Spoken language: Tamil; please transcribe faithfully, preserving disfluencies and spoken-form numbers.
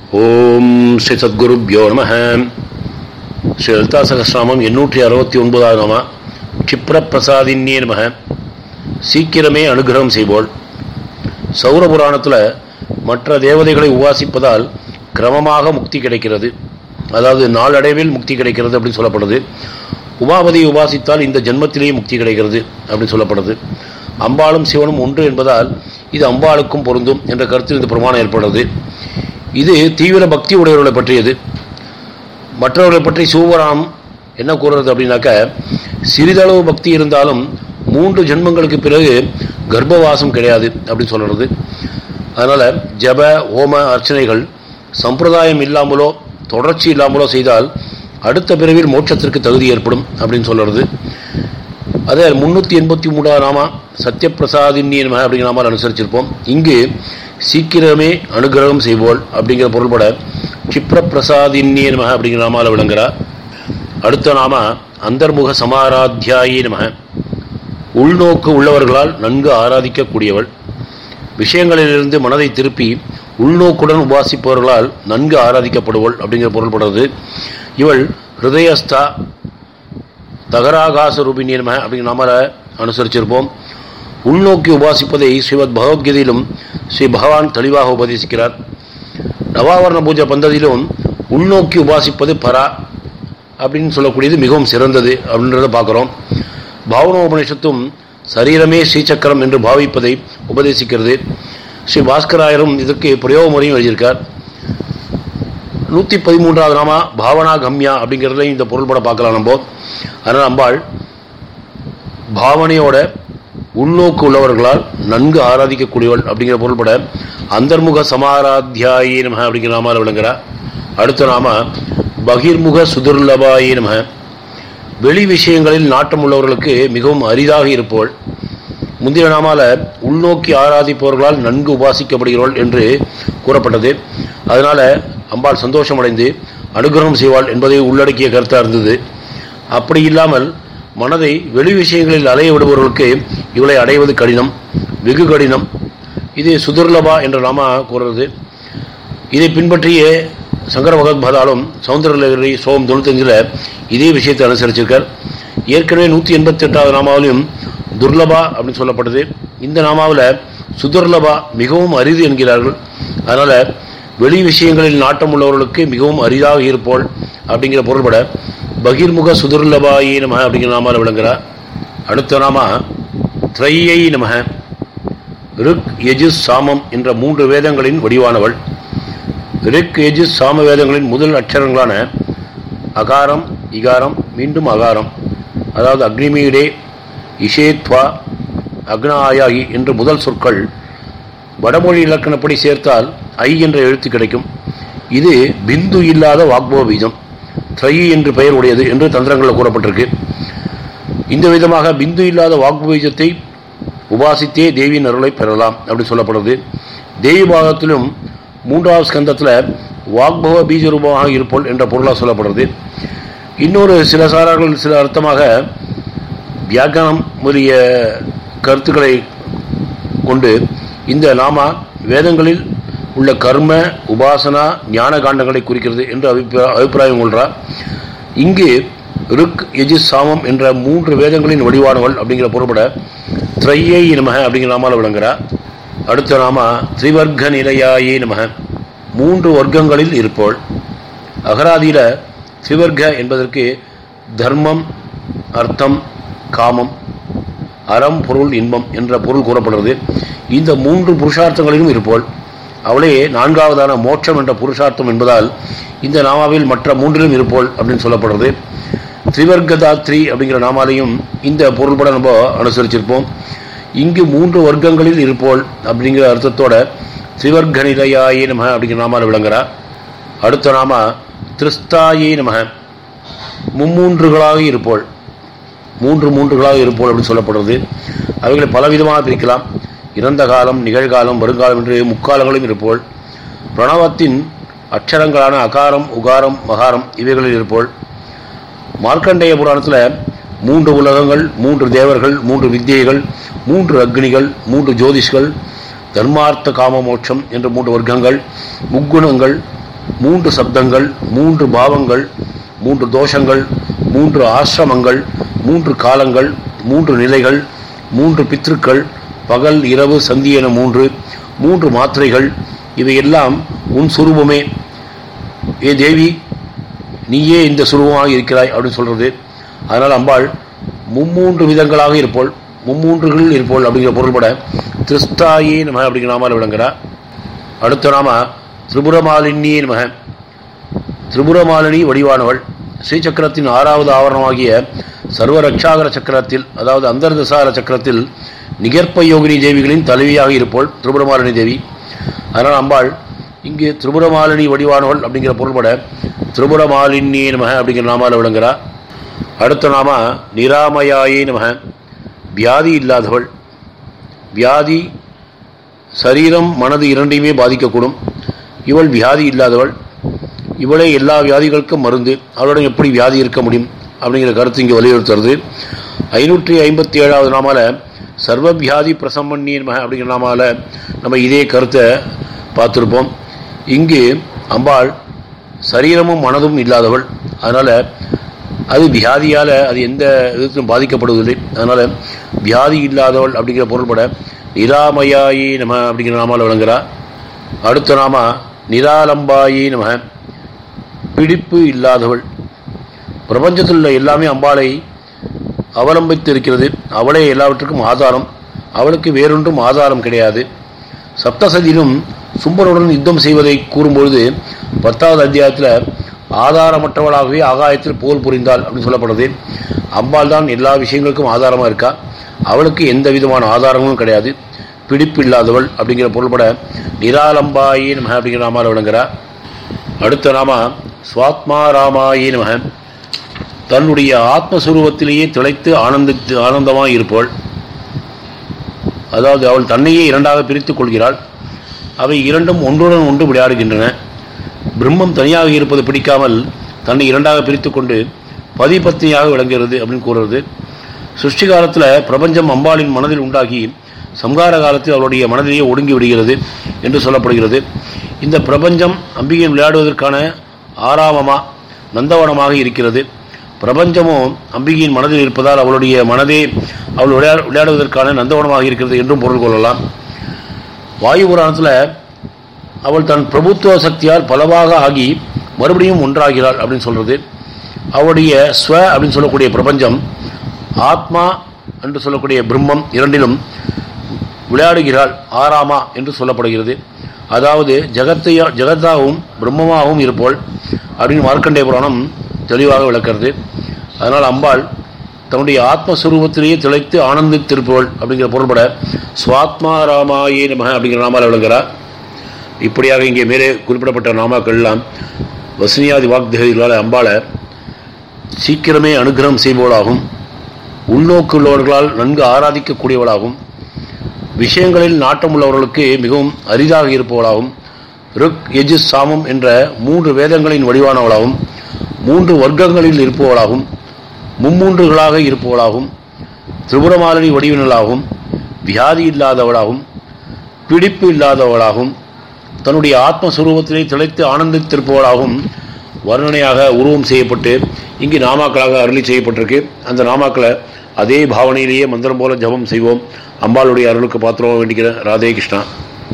ஓம் ஸ்ரீ சத்குருப்யோ நம. ஸ்ரீ லலிதா சகஸ்ரநாமம் எண்ணூற்றி அறுபத்தி ஒன்பதாவது நாம க்ஷிப்ரப்பிரசாதின்யே நம. சீக்கிரமே அனுகிரகம் செய்வோள். சௌர புராணத்தில் மற்ற தேவதைகளை உபாசிப்பதால் கிரமமாக முக்தி கிடைக்கிறது, அதாவது நாளடைவில் முக்தி கிடைக்கிறது அப்படின்னு சொல்லப்படுது. உமாபதியை உபாசித்தால் இந்த ஜென்மத்திலேயே முக்தி கிடைக்கிறது அப்படின்னு சொல்லப்படுது. அம்பாளும் சிவனும் ஒன்று என்பதால் இது அம்பாளுக்கும் பொருந்தும் என்ற கருத்தில் இந்த பிரமாணம் ஏற்படுறது. இது தீவிர பக்தி உடையவர்களை பற்றியது. மற்றவர்களை பற்றி சிவபுராணம் என்ன கூறுறது அப்படின்னாக்க, சிறிதளவு பக்தி இருந்தாலும் மூன்று ஜென்மங்களுக்கு பிறகு கர்ப்பவாசம் கிடையாது அப்படின்னு சொல்கிறது. அதனால் ஜப ஹோம அர்ச்சனைகள் சம்பிரதாயம் இல்லாமலோ தொடர்ச்சி இல்லாமலோ செய்தால் அடுத்த பிறவில் மோட்சத்திற்கு தகுதி ஏற்படும் அப்படின்னு சொல்கிறது. அதே முன்னூற்றி எண்பத்தி மூணாவது நாமா சத்யப்பிரசாதின்யே நம அப்படிங்கிற நாமால் அனுசரிச்சிருப்போம். இங்கு சீக்கிரமே அனுகிரகம் செய்வோள் அப்படிங்கிற பொருள்பட க்ஷிப்ரப்பிரசாதின்யே நம அப்படிங்கிற நாமால் விளங்குகிறார். அடுத்த நாம அந்தர்முக சமாராத்தியாயே நம. உள்நோக்கு உள்ளவர்களால் நன்கு ஆராதிக்கக்கூடியவள். விஷயங்களிலிருந்து மனதை திருப்பி உள்நோக்குடன் உபாசிப்பவர்களால் நன்கு ஆராதிக்கப்படுவள் அப்படிங்கிற பொருள்படுறது. இவள் ஹிருதயஸ்தா தகராகாச ரூபிணிய நம அப்படிங்கிற நாம அனுசரிச்சிருப்போம். உள்நோக்கி உபாசிப்பதை ஸ்ரீமத் பகவத்கீதையிலும் ஸ்ரீ பகவான் தெளிவாக உபதேசிக்கிறார். நவாவரண பூஜை பந்ததியிலும் உள்நோக்கி உபாசிப்பது பரா அப்படின்னு சொல்லக்கூடியது மிகவும் சிறந்தது அப்படின்றத பார்க்குறோம். பாவன உபநிஷத்தும் சரீரமே ஸ்ரீசக்கரம் என்று பாவிப்பதை உபதேசிக்கிறது. ஸ்ரீ பாஸ்கராயரும் இதற்கு பிரயோக முறையும் எழுதியிருக்கார். நூற்றி பதிமூன்றாவது நாமா பாவனா கம்யா அப்படிங்கிறதுல இந்த பொருள்பட பார்க்கலாம் நம்ம. அதனால் அம்பாள் பாவனையோட உள்நோக்கு உள்ளவர்களால் நன்கு ஆராதிக்கக்கூடியவள் அப்படிங்கிற பொருள்பட அந்தர்முக சமாராத்தியாயே நம அப்படிங்கிற நாமால் விளங்குகிறார். அடுத்த நாம பகிர்முக சுதுர்லபாயே நம. வெளி விஷயங்களில் நாட்டம் உள்ளவர்களுக்கு மிகவும் அரிதாக இருப்போள். முந்தைய நாமால உள்நோக்கி ஆராதிப்பவர்களால் நன்கு உபாசிக்கப்படுகிறவள் என்று கூறப்பட்டது. அதனால அம்பாள் சந்தோஷமடைந்து அனுகிரகம் செய்வாள் என்பதை உள்ளடக்கிய கருத்தாக இருந்தது. அப்படி இல்லாமல் மனதை வெளி விஷயங்களில் அலைய விடுபவர்களுக்கு இவளை அடைவது கடினம், வெகு கடினம். இது சுதுர்லபா என்ற நாம கூறுறது. இதை பின்பற்றிய சங்கர பகவத்பாதாலும் சௌந்தரலகரி சோம் தொண்ணூத்தஞ்சில் இதே விஷயத்தை அனுசரிச்சிருக்கார். ஏற்கனவே நூற்றி எண்பத்தி எட்டாவது நாமாவிலும் துர்லபா அப்படின்னு சொல்லப்பட்டது. இந்த நாமாவில் சுதுர்லபா மிகவும் அரிது என்கிறார்கள். அதனால் வெளி விஷயங்களில் நாட்டம் உள்ளவர்களுக்கு மிகவும் அரிதாக இருப்போள் அப்படிங்கிற பொருள்பட பகிர்முக சுதுர்லபாயே நம அப்படிங்கிற நாமால் விளங்குகிறார். அடுத்த நாம திரையை நம. ரிக் யஜுஸ் சாமம் என்ற மூன்று வேதங்களின் வடிவானவள். ரிக் யஜுஸ் சாம வேதங்களின் முதல் அட்சரங்களான அகாரம் இகாரம் மீண்டும் அகாரம், அதாவது அக்னிமீடே இஷேத்வா அக்னாயாகி என்ற முதல் சொற்கள் வடமொழி இலக்கணப்படி சேர்த்தால் ஐ என்ற எழுத்து கிடைக்கும். இது பிந்து இல்லாத வாக்பவ பீஜம், த்ரயி என்று பெயர் உடையது என்று தந்திரங்களில் கூறப்பட்டிருக்கு. இந்த விதமாக பிந்து இல்லாத வாக்பவ பீஜத்தை உபாசித்தே தேவியின் அருளை பெறலாம் அப்படின்னு சொல்லப்படுறது. தேவி பாகத்திலும் மூன்றாவது ஸ்கந்தத்தில் வாக்பவ பீஜ ரூபமாக இருப்போல் என்ற பொருளாக சொல்லப்படுறது. இன்னொரு சில சாரார்கள் சில அர்த்தமாக வியாக்கரணம் முதலிய கருத்துக்களை கொண்டு இந்த நாமா வேதங்களில் உள்ள கர்ம உபாசனா ஞான காண்டங்களை குறிக்கிறது என்று அபிப்பிரா அபிப்பிராயம் கொள்கிறார். இங்கு ரிக் யஜுஸ் சாமம் என்ற மூன்று வேதங்களின் வடிவானவள் அப்படிங்கிற பொருள்பட திரையை நம அப்படிங்கிற நாமால் விளங்குகிறார். அடுத்த நாம திரிவர்க்க நிலையாயே நம. மூன்று வர்க்கங்களில் இருப்போள். அகராதியில திரிவர்க்க என்பதற்கு தர்மம், அர்த்தம், காமம், அறம், பொருள், இன்பம் என்ற பொருள் கூறப்படுறது. இந்த மூன்று புருஷார்த்தங்களிலும் இருப்போள். அவளே நான்காவதான மோட்சம் என்ற புருஷார்த்தம் என்பதால் இந்த நாமாவில் மற்ற மூன்றிலும் இருப்போள் அப்படின்னு சொல்லப்படுறது. திரிவர்க்கதாத்ரி அப்படிங்கிற நாமாலையும் இந்த பொருள்பட நம்ம அனுசரிச்சிருப்போம். இங்கு மூன்று வர்க்கங்களில் இருப்போள் அப்படிங்கிற அர்த்தத்தோட திரிவர்க்க நிலையாயே நம அப்படிங்கிற நாமால் விளங்குகிறார். அடுத்த நாம திரிஸ்தாயே நம. மும்மூன்றுகளாக இருப்போள், மூன்று மூன்றுகளாக இருப்போள் அப்படின்னு சொல்லப்படுறது. அவைகளை பலவிதமாக பிரிக்கலாம். இறந்த காலம், நிகழ்காலம், வருங்காலம் என்று முக்காலங்களும் இருப்போள். பிரணவத்தின் அக்ஷரங்களான அகாரம் உகாரம் மகாரம் இவைகளில் இருப்போள். மார்க்கண்டேய புராணத்தில் மூன்று உலகங்கள், மூன்று தேவர்கள், மூன்று வித்தியைகள், மூன்று அக்னிகள், மூன்று ஜோதிஷ்கள், தர்மார்த்த காம மோட்சம் என்ற மூன்று வர்க்கங்கள், முக்குணங்கள், மூன்று சப்தங்கள், மூன்று பாவங்கள், மூன்று தோஷங்கள், மூன்று ஆசிரமங்கள், மூன்று காலங்கள், மூன்று நிலைகள், மூன்று பித்ருக்கள், பகல் இரவு சந்தி என மூன்று மூன்று மாத்திரைகள், இவையெல்லாம் உன் சுரூபமே. ஏ தேவி, நீயே இந்த சுரூபமாக இருக்கிறாய் அப்படின்னு சொல்றது. அதனால் அம்பாள் மும்மூன்று விதங்களாக இருப்போள், மும்மூன்றுகள் இருப்போள் அப்படிங்கிற பொருள்பட திருஷ்டாயே நம அப்படிங்கிற நாமால் விளங்குகிறார். அடுத்த நாம திரிபுரமாலினியே நம. திரிபுரமாலினி வடிவானவள். ஸ்ரீசக்கரத்தின் ஆறாவது ஆவரணமாகிய சர்வ ரக்ஷாகர சக்கரத்தில், அதாவது அந்தர்தசார சக்கரத்தில் நிகர்ப்ப யோகினி தேவிகளின் தலைவியாக இருப்போள் திரிபுரமாலினி தேவி. அதனால் அம்பாள் இங்கு திரிபுரமாலினி வடிவானவள் அப்படிங்கிற பொருள்பட திரிபுரமாலினியே நம அப்படிங்கிற நாமால் விளங்குகிறார். அடுத்த நாம நிராமயாயே நம. வியாதி இல்லாதவள். வியாதி சரீரம் மனது இரண்டையுமே பாதிக்கக்கூடும். இவள் வியாதி இல்லாதவள். இவளே எல்லா வியாதிகளுக்கும் மருந்து. அவளிடம் எப்படி வியாதி இருக்க முடியும் அப்படிங்கிற கருத்து இங்கே வலியுறுத்துறது. ஐநூற்றி ஐம்பத்தி ஏழாவது நாமால சர்வ வியாதி பிரசம்மன்னியன் மக அப்படிங்கிற நாமால நம்ம இதே கருத்தை பார்த்துருப்போம். இங்கு அம்பாள் சரீரமும் மனதும் இல்லாதவள். அதனால் அது வியாதியால் அது எந்த விதத்திலும் பாதிக்கப்படுவதில்லை. அதனால் வியாதி இல்லாதவள் அப்படிங்கிற பொருள்பட நிராமயாயி நம அப்படிங்கிற நாமால் விளங்குகிறார். அடுத்த நாம நிராலம்பாயி நம. பிடிப்பு இல்லாதவள். பிரபஞ்சத்தில் உள்ள எல்லாமே அம்பாளை அவலம்பித்து இருக்கிறது. அவளே எல்லாவற்றுக்கும் ஆதாரம். அவளுக்கு வேறொன்றும் ஆதாரம் கிடையாது. சப்தசதியிலும் சும்பனுடன் யுத்தம் செய்வதை கூறும்பொழுது பத்தாவது அத்தியாயத்தில் ஆதாரமற்றவளாகவே ஆகாயத்தில் போர் புரிந்தாள் அப்படின்னு சொல்லப்படுது. அம்பாள் தான் எல்லா விஷயங்களுக்கும் ஆதாரமாக இருக்கா. அவளுக்கு எந்த விதமான ஆதாரங்களும் கிடையாது. பிடிப்பு இல்லாதவள் அப்படிங்கிற பொருள்பட நிராலம்பாயி நம அப்படிங்கிற நாமால் விளங்குகிறார். அடுத்த நாம ஸ்வாத்மா ராமாயி நம. தன்னுடைய ஆத்மஸ்வரூபத்திலேயே திளைத்து ஆனந்தித்து ஆனந்தமாக இருப்பவள். அதாவது அவள் தன்னையே இரண்டாக பிரித்துக் கொள்கிறாள். அவை இரண்டும் ஒன்றுடன் ஒன்று விளையாடுகின்றன. பிரம்மம் தனியாக இருப்பது பிடிக்காமல் தன்னை இரண்டாக பிரித்து கொண்டு பதிபத்னியாக விளங்குகிறது அப்படின்னு கூறுறது. சிருஷ்டி காலத்தில் பிரபஞ்சம் அம்பாளின் மனதில் உண்டாகி சம்ஹார காலத்தில் அவளுடைய மனதிலேயே ஒடுங்கி விடுகிறது என்று சொல்லப்படுகிறது. இந்த பிரபஞ்சம் அம்பிகையின் விளையாடுவதற்கான ஆராமமா நந்தவனமாக இருக்கிறது. பிரபஞ்சமும் அம்பிகையின் மனதில் இருப்பதால் அவளுடைய மனதே அவள் விளையா விளையாடுவதற்கான நந்தவனமாக இருக்கிறது என்றும் பொருள் கொள்ளலாம். வாயு புராணத்தில் அவள் தன் பிரபுத்துவ சக்தியால் பலவாக ஆகி மறுபடியும் ஒன்றாகிறாள் அப்படின்னு சொல்றது. அவளுடைய ஸ்வ அப்படின்னு சொல்லக்கூடிய பிரபஞ்சம், ஆத்மா என்று சொல்லக்கூடிய பிரம்மம் இரண்டிலும் விளையாடுகிறாள் ஆராமா என்று சொல்லப்படுகிறது. அதாவது ஜகத்தைய ஜகத்தாகவும் பிரம்மமாகவும் இருப்போள் அப்படின்னு மார்க்கண்டேய புராணம் தெளிவாக விளக்கிறது. அதனால் அம்பாள் தன்னுடைய ஆத்மஸ்வரூபத்திலேயே திளைத்து ஆனந்தித்திருப்பவள் அப்படிங்கிற பொருள்பட ஸ்வாத்மா ராமாயே நம அப்படிங்கிற நாமால் விளங்குகிறார். இப்படியாக இங்கே மேலே குறிப்பிடப்பட்ட நாமாக்கள் எல்லாம் வசனியாதி வாக்தேவிகளால் அம்பாளை சீக்கிரமே அனுகிரகம் செய்பவளாகும், உள்நோக்கு உள்ளவர்களால் நன்கு ஆராதிக்கக்கூடியவளாகும், விஷயங்களில் நாட்டம் உள்ளவர்களுக்கு மிகவும் அரிதாக இருப்பவளாகும், ருக் யஜு சாமம் என்ற மூன்று வேதங்களின் வடிவானவளாகும், மூன்று வர்க்கங்களில் இருப்பவளாகும், மும்மூன்றுகளாக இருப்பவளாகும், திரிபுரமாலினி வடிவினலாகும், வியாதி இல்லாதவளாகும், பிடிப்பு இல்லாதவளாகும், தன்னுடைய ஆத்மஸ்வரூபத்திலே திளைத்து ஆனந்தித்திருப்பவளாகவும் வர்ணனையாக உருவம் செய்யப்பட்டு இங்கு நாமாக்களாக அருளி செய்யப்பட்டிருக்கு. அந்த நாமாக்களை அதே பாவனையிலேயே மந்திரம் போல ஜபம் செய்வோம். அம்பாளுடைய அருளுக்கு பாத்திரமாக வேண்டிக்கிறேன். ராதே கிருஷ்ணா.